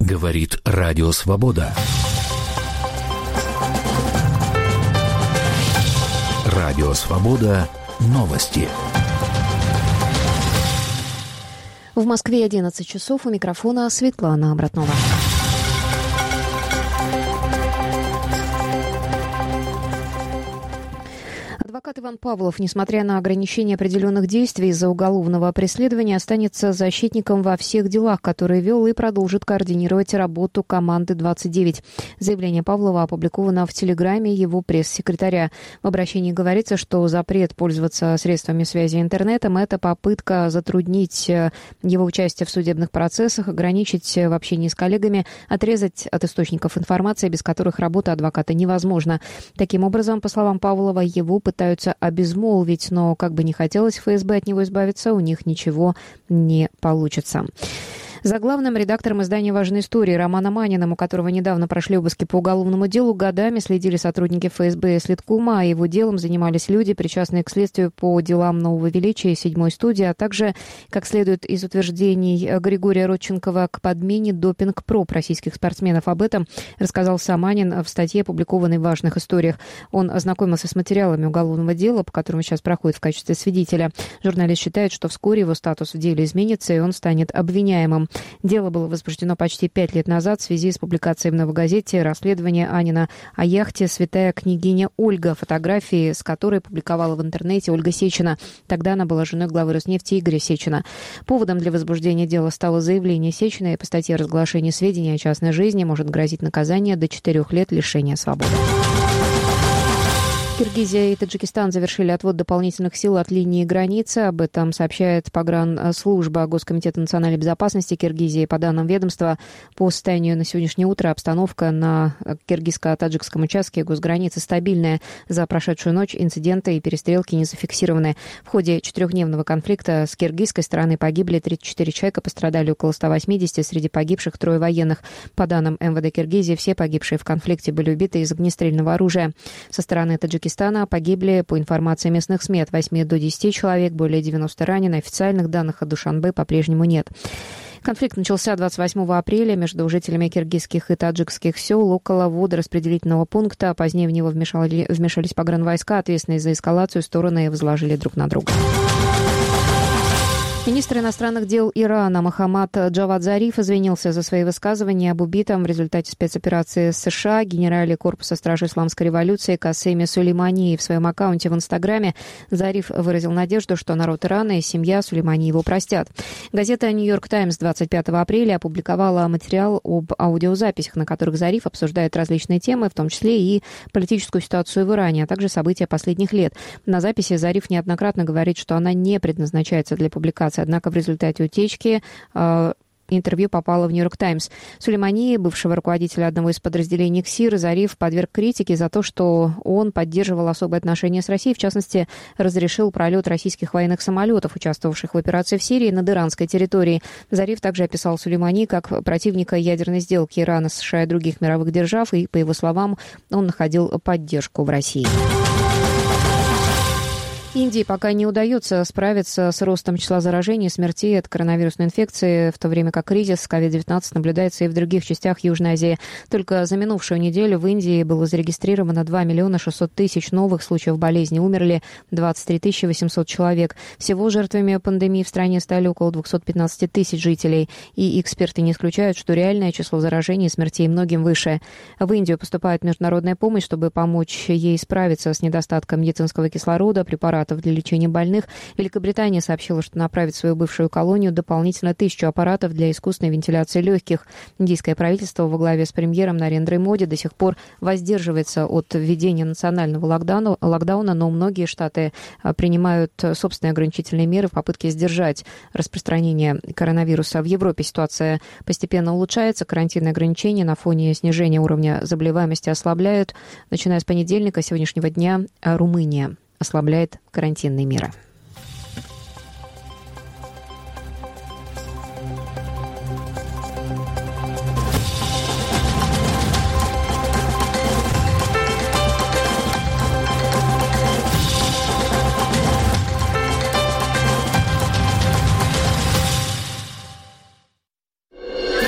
Говорит Радио Свобода. Радио Свобода. Новости. В Москве 11 часов. У микрофона Светлана Обратнова. Адвокат Иван Павлов, несмотря на ограничение определенных действий из-за уголовного преследования, останется защитником во всех делах, которые вел, и продолжит координировать работу команды 29. Заявление Павлова опубликовано в Телеграме его пресс-секретаря. В обращении говорится, что запрет пользоваться средствами связи интернетом – это попытка затруднить его участие в судебных процессах, ограничить в общении с коллегами, отрезать от источников информации, без которых работа адвоката невозможна. Таким образом, по словам Павлова, его пытаются обезмолвить, но как бы ни хотелось ФСБ от него избавиться, у них ничего не получится. За главным редактором издания «Важные истории» Романом Аниным, у которого недавно прошли обыски по уголовному делу, годами следили сотрудники ФСБ и Следкома, а его делом занимались люди, причастные к следствию по делам Нового Величия и Седьмой студии, а также, как следует из утверждений Григория Родченкова, к подмене допинг-проб российских спортсменов. Об этом рассказал сам Анин в статье, опубликованной в «Важных историях». Он ознакомился с материалами уголовного дела, по которому сейчас проходит в качестве свидетеля. Журналист считает, что вскоре его статус в деле изменится, и он станет обвиняемым. Дело было возбуждено почти 5 лет назад в связи с публикацией в «Новой газете» расследования Анина о яхте «Святая княгиня Ольга», фотографии с которой публиковала в интернете Ольга Сечина. Тогда она была женой главы Роснефти Игоря Сечина. Поводом для возбуждения дела стало заявление Сечина, и по статье «Разглашение сведений о частной жизни» может грозить наказание до 4 лет лишения свободы. Киргизия и Таджикистан завершили отвод дополнительных сил от линии границы. Об этом сообщает погранслужба Госкомитета национальной безопасности Киргизии. По данным ведомства, по состоянию на сегодняшнее утро обстановка на киргизско-таджикском участке госграницы стабильная. За прошедшую ночь инциденты и перестрелки не зафиксированы. В ходе 4-дневного конфликта с киргизской стороны погибли 34 человека, пострадали около 180, среди погибших 3 военных. По данным МВД Киргизии, все погибшие в конфликте были убиты из огнестрельного оружия. Со стороны Таджикистана погибли, по информации местных СМИ, от 8 до 10 человек, более 90 ранены. Официальных данных от Душанбе по-прежнему нет. Конфликт начался 28 апреля между жителями киргизских и таджикских сел около водораспределительного пункта. Позднее в него вмешались погранвойска, ответственные за эскалацию, стороны возложили друг на друга. Министр иностранных дел Ирана Мохаммад Джавад Зариф извинился за свои высказывания об убитом в результате спецоперации США генерале корпуса стражи исламской революции Касеме Сулеймании. В своем аккаунте в Инстаграме Зариф выразил надежду, что народ Ирана и семья Сулеймани его простят. Газета «Нью-Йорк Таймс» 25 апреля опубликовала материал об аудиозаписях, на которых Зариф обсуждает различные темы, в том числе и политическую ситуацию в Иране, а также события последних лет. На записи Зариф неоднократно говорит, что она не предназначается для публикации. Однако в результате утечки интервью попало в «Нью-Йорк Таймс». Сулеймани, бывшего руководителя одного из подразделений КСИР, Зариф подверг критике за то, что он поддерживал особые отношения с Россией, в частности, разрешил пролет российских военных самолетов, участвовавших в операции в Сирии, над иранской территорией. Зариф также описал Сулеймани как противника ядерной сделки Ирана, США и других мировых держав, и, по его словам, он находил поддержку в России. Индии пока не удается справиться с ростом числа заражений и смертей от коронавирусной инфекции, в то время как кризис с COVID-19 наблюдается и в других частях Южной Азии. Только за минувшую неделю в Индии было зарегистрировано 2 600 000 новых случаев болезни. Умерли 23 800 человек. Всего жертвами пандемии в стране стали около 215 000 жителей. И эксперты не исключают, что реальное число заражений и смертей многим выше. В Индию поступает международная помощь, чтобы помочь ей справиться с недостатком медицинского кислорода, препаратов для лечения больных. Великобритания сообщила, что направит в свою бывшую колонию дополнительно 1000 аппаратов для искусственной вентиляции легких. Индийское правительство во главе с премьером Нарендрой Моди до сих пор воздерживается от введения национального локдауна, но многие штаты принимают собственные ограничительные меры в попытке сдержать распространение коронавируса. В Европе ситуация постепенно улучшается. Карантинные ограничения на фоне снижения уровня заболеваемости ослабляют. Начиная с понедельника, сегодняшнего дня, Румыния ослабляет карантинные меры.